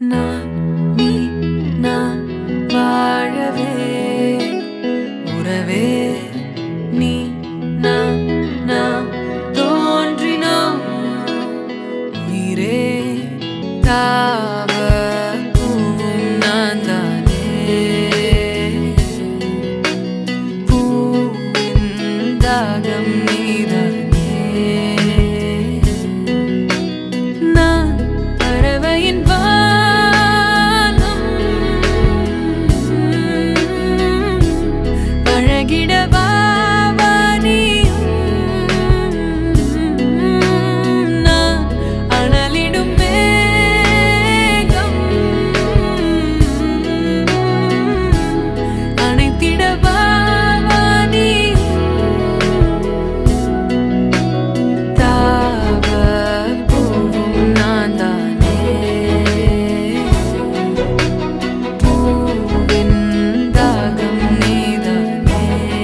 நான் நீ நான் வாழவே உறவே நீ நான் தோன்றினோம் உயிரே தாவ பூவும் நான் தானே பூவின் தாகம் நீதானே நான் பறவையின் பழகிடவா நான் அனலிடும் மேகம் அணைத்திடவா தாவ பூவும் நான் தானே பூவின் தாகம் நீதானே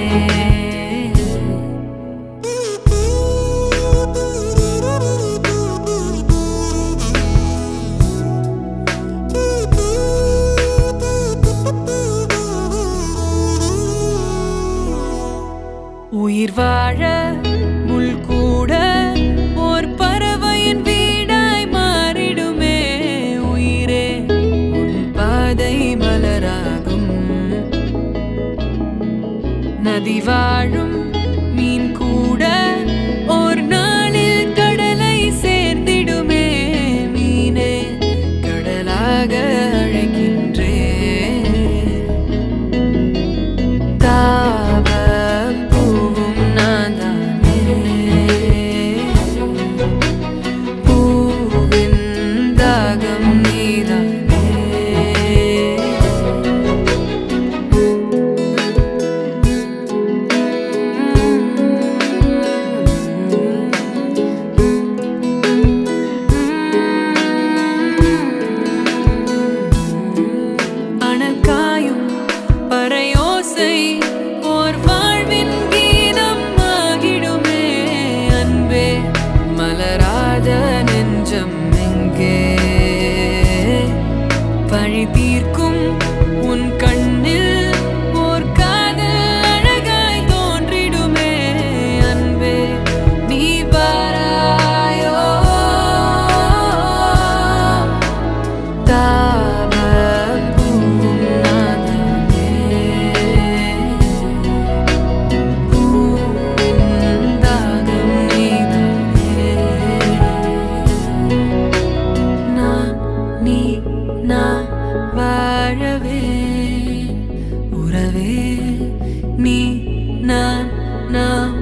உயிர் வாழ முள் கூட ஓர் பறவையின் வீடாய் மாறிடுமே உயிரே உன் பாதை மலராகும் நதி வாழும் மீன் கூட ஓர் நாளில் கடலை சேர்ந்திடுமே மீனே கடலாக அழைக்கின்றே தாவ பூவும் நான் தானே பூவின் தாகம் நீதானே அனக்காயும் பறையோசை ஓர் வாழ்வின் கீதம் ஆகிடுமே அன்பே மலராத நெஞ்சம் எங்கே பழி தீர்க்கும் உன் கண்ணில் ஓர் காதல் அழகாய் தோன்றிடுமே அன்பே நீ வாராயோ தாவ பூவும் நான் தானே பூவின் தாகம் நீதானே நான் நீ நான் வாழவே உறவே நீ நான்